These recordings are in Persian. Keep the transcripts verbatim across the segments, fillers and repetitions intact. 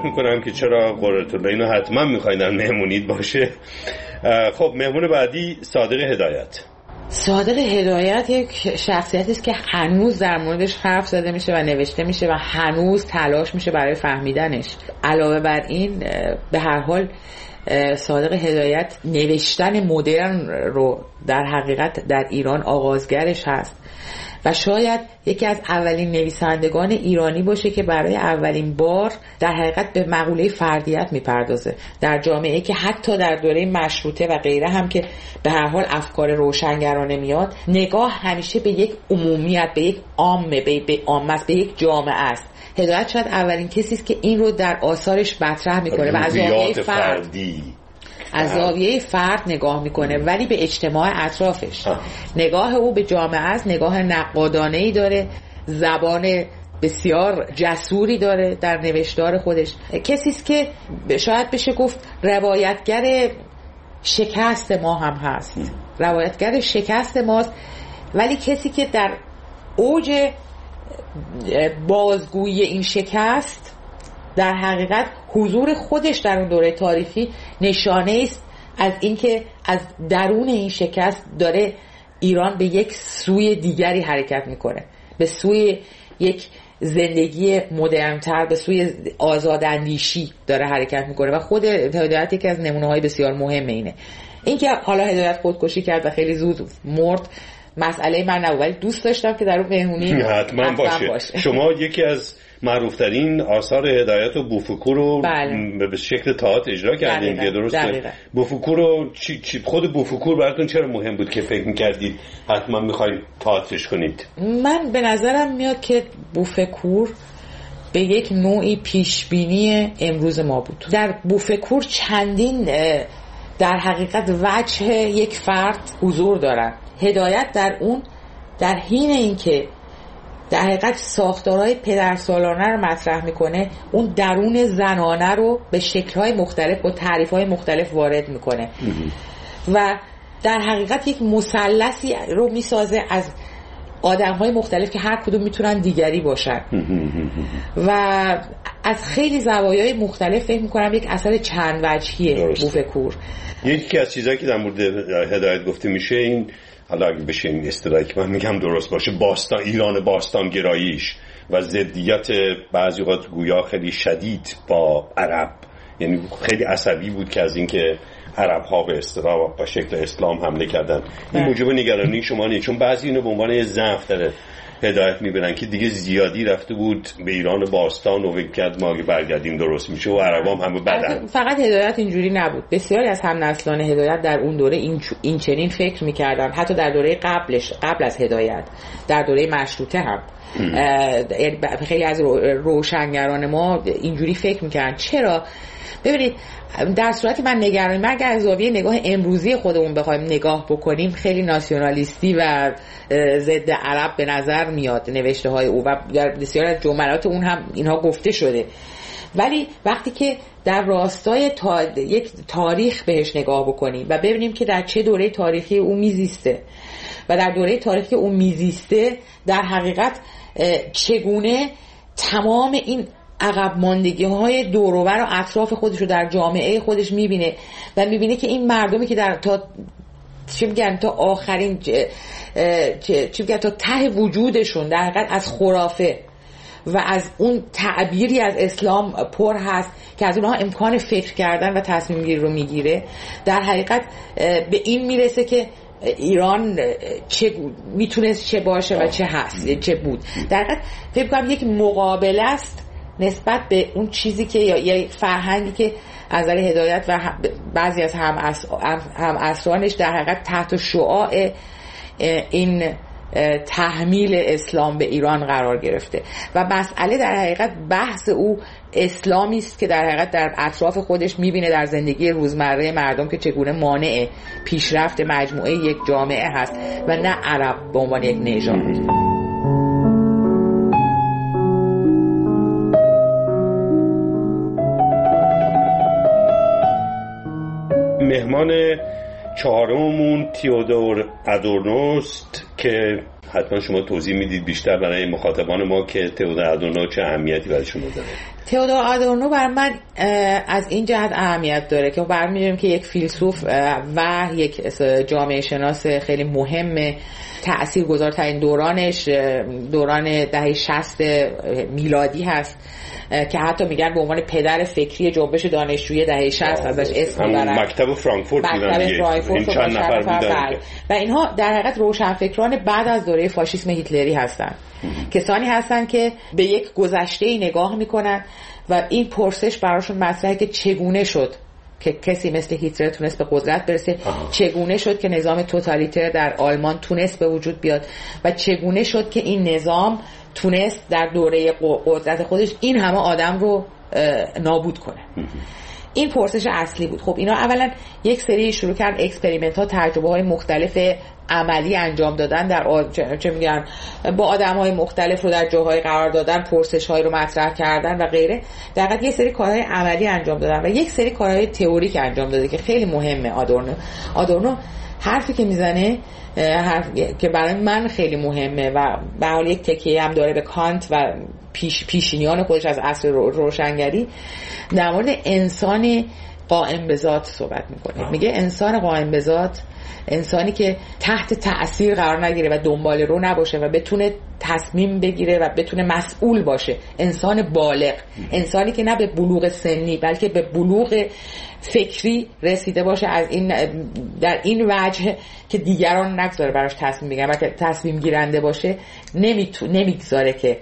میکنم که چرا قرةالله اینو حتما میخواین در مهمونید باشه. خب مهمون بعدی صادق هدایت. صادق هدایت یک شخصیتی است که هنوز در موردش حرف زده میشه و نوشته میشه و هنوز تلاش میشه برای فهمیدنش. علاوه بر این به هر حال صادق هدایت نوشتن مدرن رو در حقیقت در ایران آغازگرش هست و شاید یکی از اولین نویسندگان ایرانی باشه که برای اولین بار در حقیقت به مقوله فردیت میپردازه در جامعه که حتی در دوره مشروطه و غیره هم که به هر حال افکار روشنگرانه میاد، نگاه همیشه به یک عمومیت، به یک عامه، به به عامه، به یک جامعه است. هدایت شاید اولین کسی است که این رو در آثارش مطرح میکنه و از زاویه فردی از زاویه فرد نگاه میکنه ولی به اجتماع اطرافش. نگاه او به جامعه است، نگاه نقادانه‌ای داره، زبان بسیار جسوری داره در نوشتار خودش. کسی است که شاید بشه گفت روایتگر شکست ما هم هست، روایتگر شکست ماست، ولی کسی که در اوج بازگویی این شکست در حقیقت حضور خودش در اون دوره تاریخی نشانه است از اینکه از درون این شکست داره ایران به یک سوی دیگری حرکت میکنه، به سوی یک زندگی مدرن‌تر، به سوی آزاداندیشی داره حرکت میکنه و خود هدایت یکی از نمونه‌های بسیار مهم اینه. اینکه حالا هدایت خودکشی کرد و خیلی زود مرد مسئله من نبود، ولی دوست داشتم که در اون مهمونی حتما باشه. باشه. شما یکی از معروفترین آثار هدایت و بوفکو رو بله. به شکل تئاتر اجرا کردین که درسته؟ بوفکو رو چی, چی خود بوفکو براتون چرا مهم بود که فکر می‌کردید حتما می‌خواید تئاترش کنید؟ من به نظرم میاد که بوفکور به یک نوعی پیشبینی امروز ما بود. در بوفکور چندین در حقیقت وجه یک فرد حضور دارن. هدایت در اون در حین اینکه در حقیقت ساختارهای پدرسالانه رو مطرح میکنه، اون درون زنانه رو به شکل‌های مختلف با تعریف‌های مختلف وارد میکنه و در حقیقت یک مثلثی رو میسازه از آدم‌های مختلف که هر کدوم میتونن دیگری باشن و از خیلی زوایای مختلف فکر میکنم یک اثر چند وجهیه بوفکور. یکی از چیزایی که در مورد هدایت گفته میشه این، حالا اگه بشه این اصطلاحی که من میگم درست باشه، باستان ایران باستان گراییش و ضدیت بعضی وقت گویا خیلی شدید با عرب، یعنی خیلی عصبی بود که از اینکه عرب ها به اصطلاح با شکل اسلام حمله کردن. این موجب نگرانی شما نیست؟ چون بعضی اینو به عنوان یه ضعف داره هدایت میبینن که دیگه زیادی رفته بود به ایران باستان و فکر کرد ما اگه برگردیم درست میشه و عربام همه بدن. فقط هدایت اینجوری نبود، بسیاری از هم نسلان هدایت در اون دوره این, این چنین فکر میکردن، حتی در دوره قبلش، قبل از هدایت، در دوره مشروطه هم خیلی از روشنگران ما اینجوری فکر میکردن. چرا؟ ببینید در صورتی من نگرانی، من اگر از زاویه نگاه امروزی خودمون بخوایم نگاه بکنیم خیلی ناسیونالیستی و ضد عرب به نظر میاد نوشته های او و در بسیار از جملات اون هم اینها گفته شده، ولی وقتی که در راستای تا... یک تاریخ بهش نگاه بکنیم و ببینیم که در چه دوره تاریخی او میزیسته و در دوره تاریخی او میزیسته در حقیقت چگونه تمام این عقب ماندگی های دور و بر و اطراف خودش رو در جامعه خودش میبینه و میبینه که این مردمی که در تا چی میگن تا آخرین چی میگن تا ته وجودشون در حقیقت از خرافه و از اون تعبیری از اسلام پر هست که از اونها امکان فکر کردن و تصمیم گیری رو میگیره، در حقیقت به این میرسه که ایران چه میتونست چه باشه و چه هست چه بود. در حقیقت فکر کنم یک مقابله است نسبت به اون چیزی که یا فرهنگی که از نظر هدایت و بعضی از هم هم عصرانش در حقیقت تحت شعاع این تحمیل اسلام به ایران قرار گرفته و مسئله در حقیقت بحث او اسلامی است که در حقیقت در اطراف خودش میبینه در زندگی روزمره مردم که چگونه مانع پیشرفت مجموعه یک جامعه هست و نه عرب به عنوان یک نژاد. مهمان چهارممون تئودور ادورنوست که حتما شما توضیح میدید بیشتر برای مخاطبان ما که تئودور ادورنو چه اهمیتی برای شما داره. تئودور آدورنو بر من از این جهت اهمیت داره که برمی‌داریم که یک فیلسوف و یک جامعه شناس خیلی مهم، تأثیرگذارترین دورانش دوران دهه شصت میلادی هست که حتی میگن به عنوان پدر فکری جنبش دانشجویی دهه شصت ازش اسم میبرن. مکتب فرانکفورت بودن، این چند نفر بودن و اینها در حقیقت روشنفکران بعد از دوره فاشیسم هیتلری هستن. کسانی هستن که به یک گذشته نگاه میکنن و این پرسش براشون مطرحه که چگونه شد که کسی مثل هیتلر تونست به قدرت برسه، آه. چگونه شد که نظام توتالیتر در آلمان تونست به وجود بیاد و چگونه شد که این نظام تونست در دوره قدرت خودش این همه آدم رو نابود کنه. این پرسش اصلی بود. خب اینا اولا یک سری شروع کردن اکسپریمنت ها، تجربه های مختلف عملی انجام دادن، در آ... چه میگن با آدم های مختلف رو در جاهای قرار دادن، پرسش های رو مطرح کردن و غیره. در واقع یک سری کارهای عملی انجام دادن و یک سری کارهای تئوریک انجام داده که خیلی مهمه. آدورنو آدورنو حرفی که میزنه حرف که برای من خیلی مهمه و به حال یک تکیه هم داره به کانت و پیش پیشینیان خودش از عصر روشنگری، در مورد انسان قائم به ذات صحبت میکنه. میگه انسان قائم به ذات انسانی که تحت تأثیر قرار نگیره و دنبال رو نباشه و بتونه تصمیم بگیره و بتونه مسئول باشه، انسان بالغ، انسانی که نه به بلوغ سنی بلکه به بلوغ فکری رسیده باشه، از این در این وجه که دیگران نگذاره براش تصمیم بگیرن و که تصمیم گیرنده باشه، نمیتو نمیگذاره که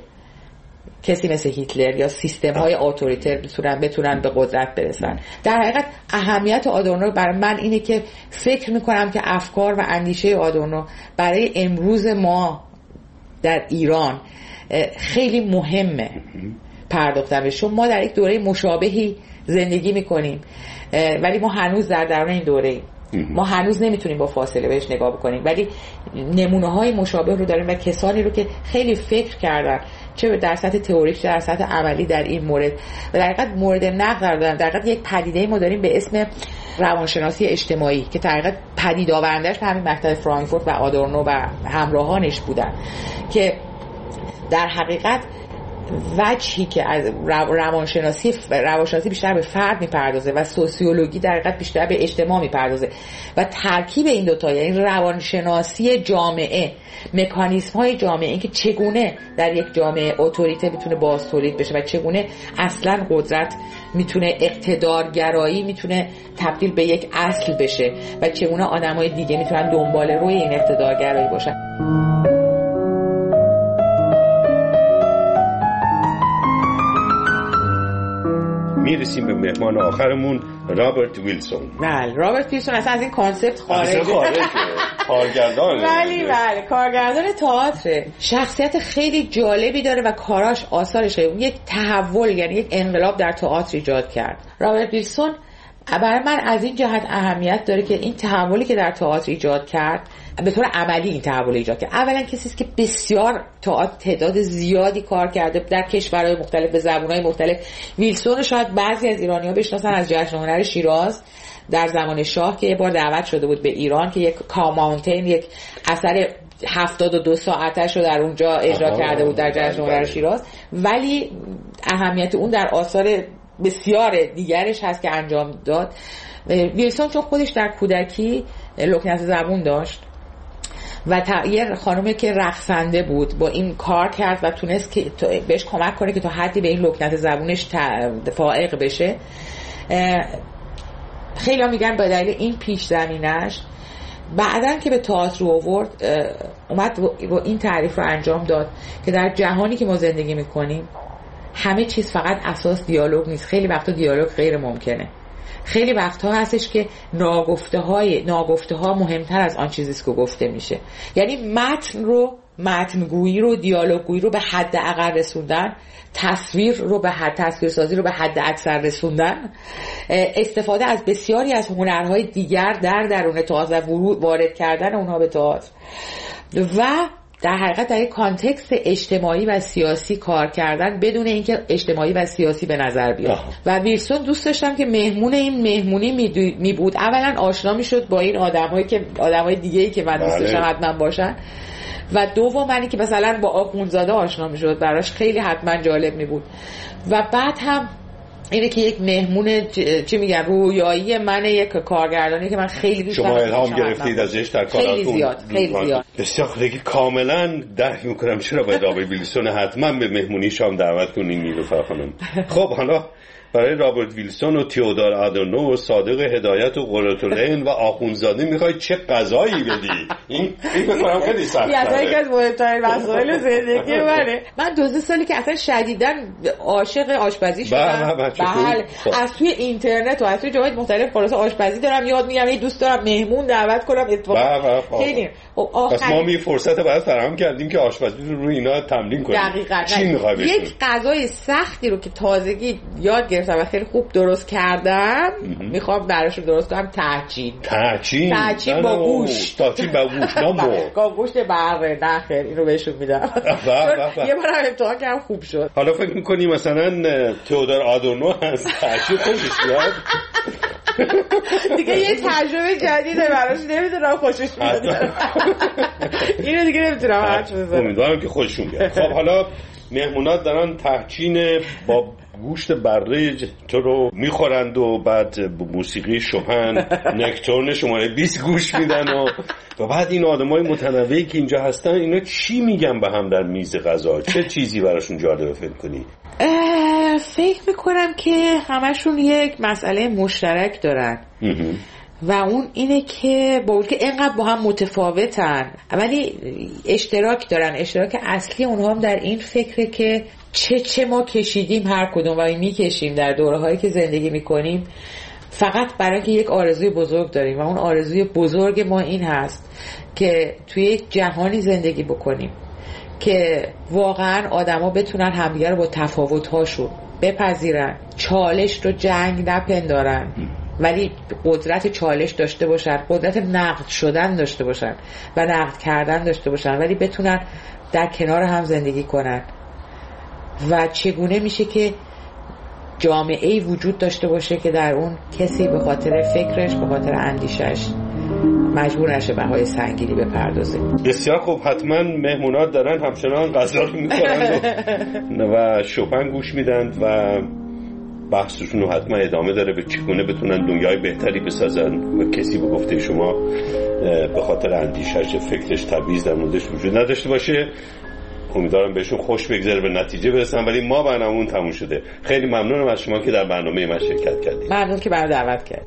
کسی مثل هیتلر یا سیستم های اتوریتر بتونن بتونن به قدرت برسن. در حقیقت اهمیت آدورنو برای من اینه که فکر میکنم که افکار و اندیشه آدورنو برای امروز ما در ایران خیلی مهمه پرداختن بهش، چون ما در یک دوره مشابهی زندگی میکنیم ولی ما هنوز در درون این دوره ما هنوز نمیتونیم با فاصله بهش نگاه بکنیم، ولی نمونه های مشابه رو داریم و کسانی رو که خیلی فکر کردن، چه در سطح تئوریک چه در سطح عملی در این مورد و در حقیقت مورد نقد قرار دادن. در حقیقت یک پدیده ما داریم به اسم روانشناسی اجتماعی که در حقیقت پدید آورندش به همین مکتب فرانکفورت و آدورنو و همراهانش بودن که در حقیقت وجهی که از روانشناسی روانشناسی بیشتر به فرد میپردازه و سوسیولوژی در حقیقت بیشتر به اجتماع میپردازه و ترکیب این دو تا، یعنی روانشناسی جامعه، مکانیزم های جامعه، اینکه چگونه در یک جامعه اتوریته میتونه باز تولید بشه و چگونه اصلا قدرت میتونه اقتدارگرایی میتونه تبدیل به یک اصل بشه و چگونه آدمای دیگه میتونن دنبال روی این اقتدارگرایی باشن. میرسیم به مهمان آخرمون، رابرت ویلسون. بله، رابرت ویلسون اصلا از این کانسپت خارجه. کارگردان. بله بله، کارگردان تئاتر. شخصیت خیلی جالبی داره و کاراش، آثارش یک تحول، یعنی یک انقلاب در تئاتر ایجاد کرد. رابرت ویلسون برای من از این جهت اهمیت داره که این تحولی که در تئاتر ایجاد کرد، به طور عملی این تحول ایجاد کرد. اولا کسی است که بسیار تئاتر تعداد زیادی کار کرده در کشورهای مختلف به زبانهای مختلف. ویلسون شاید بعضی از ایرانی‌ها بشناسن از جشن هنر شیراز در زمان شاه که یه بار دعوت شده بود به ایران که یک کاماونتین، یک اثر هفتاد و دو ساعتش رو در اونجا اجرا کرده بود در جشن هنر شیراز. ولی اهمیت اون در آثار بسیار دیگرش هست که انجام داد. ویلسون چون خودش در کودکی لکنت زبون داشت و یه خانومی که رقصنده بود با این کار کرد و تونست که بهش کمک کنه که تا حدی به این لکنت زبونش فائق بشه. خیلی ها میگن با دلیل این پیش زمینش بعدن که به تئاتر آورد اومد و این تعریف رو انجام داد که در جهانی که ما زندگی میکنیم همه چیز فقط اساس دیالوگ نیست، خیلی وقتا دیالوگ غیر ممکنه. خیلی وقتها هستش که ناگفته های ناگفته ها مهمتر از آن چیزیست که گفته میشه. یعنی متن رو متنگویی رو دیالوگگویی رو به حد اقل رسوندن، تصویر رو به حد تصویرسازی رو به حد اکثر رسوندن، استفاده از بسیاری از هنرهای دیگر در درون تئاتر و ورود وارد کردن اونها به تئاتر و در حقیقت در یک کانتکست اجتماعی و سیاسی کار کردن بدون اینکه اجتماعی و سیاسی به نظر بیاد. و ویلسون دوست داشتم که مهمون این مهمونی می بود. اولا آشنا می شد با این آدم‌هایی که آدم‌های دیگه‌ای که من دوست داشتم حتما باشن و دوم منی که مثلا با آخوندزاده آشنا میشد، براش خیلی حتما جالب می بود. و بعد هم اینه که یک مهمون چی میگن رویایی من، یک کارگردانی که من خیلی دوست دارم. شما الهام گرفتید ازش در کاراتون؟ خیلی زیاد، خیلی زیاد. بسیار خیلی کاملا درک میکنم چرا باید رابرت ویلسون حتما به مهمونی شام دعوت کنین نیلوفر خانم. خب حالا برای رابرت ویلسون و تئودور آدورنو و صادق هدایت و قرةالعین و آخوندزاده میخوای چه غذایی بدی؟ این این بکنم خیلی سخته. یعنی یکی از مهمترین مسائل زندگی منه. من دو سه سالی که اصلا شدیداً عاشق آشپزی شدم. بله. از توی اینترنت و از توی جاهای مختلف خلاص آشپزی دارم یاد میگیرم. یه دوست دارم مهمون دعوت کنم اتفاقا. خیلی. پس ما می فرصت برات فراهم کردیم که آشپزی رو روی اینا تمرین کنیم. دقیقاً. چی میخوای بکنی؟ یک غذای سختی رو که تازگی یاد گرفتم و خیلی خوب درست کردم میخوام براش درست کنم. تاچین تاچین تاچین با گوشت. تاچین با گوشت نه مرغ، با گوشت بره. نه خیر اینو بهشون میدم. یه بار هم امتحان کردم خوب شد. حالا فکر میکنی مثلا تئودور آدورنو هست تاچین خوشش بیاد؟ دیگه یه تجربه جدیده براش، نمیدونم خوشش میاد. اینو دیگه نمیتونم حرف بزنم. امیدوارم که خوششون بیاد. خب حالا مهمونات دارن تاچین با گوشت بره تو رو میخورند و بعد موسیقی شوپن نکتورن شماره بیست گوش میدن و و بعد این آدمای متنوعی که اینجا هستن اینا چی میگن به هم در میز غذا؟ چه چیزی براشون جالبه فکر کنی؟ فکر میکنم که همشون یک مسئله مشترک دارن و اون اینه که با اون که اینقدر با هم متفاوتن ولی اشتراک دارن. اشتراک اصلی اونها هم در این فکره که چه چه ما کشیدیم هر کدوم و میکشیم در دوره‌هایی که زندگی میکنیم فقط برای که یک آرزوی بزرگ داریم و اون آرزوی بزرگ ما این هست که توی یک جهانی زندگی بکنیم که واقعا آدما بتونن همدیگه رو با تفاوت‌هاشون بپذیرن، چالش رو جنگ نپندارن ولی قدرت چالش داشته باشن، قدرت نقد شدن داشته باشن و نقد کردن داشته باشن ولی بتونن در کنار هم زندگی کنن. و چگونه میشه که جامعه‌ای وجود داشته باشه که در اون کسی به خاطر فکرش، به خاطر اندیشش مجبور نشه بهای سنگینی بپردازه. بسیار خوب. حتما مهمونات دارن همچنان غذا رو میخورن و, و شوپن گوش میدن و بحثشون رو حتما ادامه داره به چگونه بتونن دنیای بهتری بسازن و کسی به گفته شما به خاطر اندیشش، فکرش تبعیض در موردش وجود نداشته باشه. امیدوارم بهشون خوش بگذره، به نتیجه برسن. ولی ما برنامه‌مون تموم شده. خیلی ممنونم از شما که در برنامه من شرکت کردید. ممنون که منو دعوت کردید.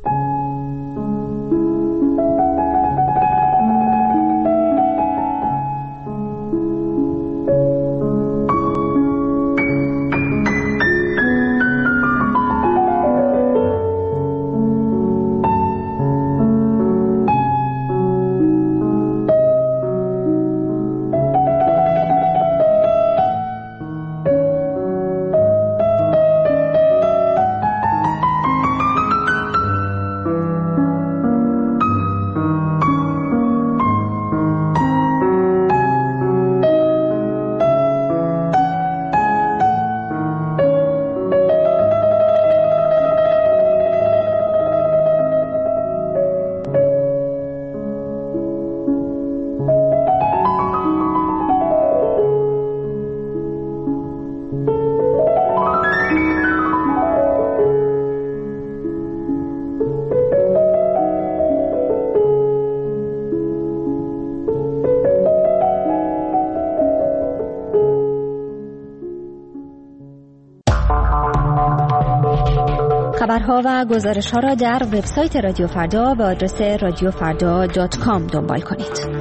خبرها و گزارش‌ها را در وبسایت رادیو فردا به آدرس رادیو فردا دات کام دنبال کنید.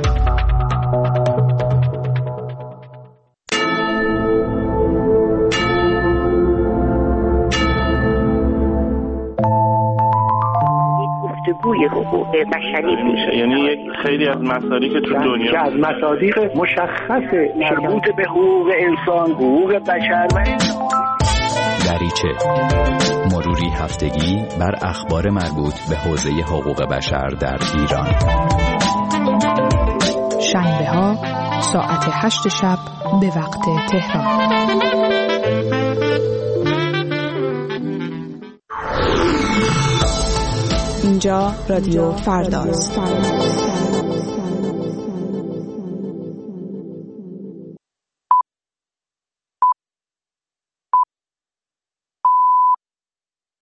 گفتگوی حقوق بشری میشه، یعنی یک خیلی از مصادیق تو دنیا که از مصادیق مشخص مربوط به حقوق انسان، حقوق بشر و دریچه مروری هفتگی بر اخبار مربوط به حوزه حقوق بشر در ایران. شنبه ها ساعت هشت شب به وقت تهران. اینجا رادیو فرداست.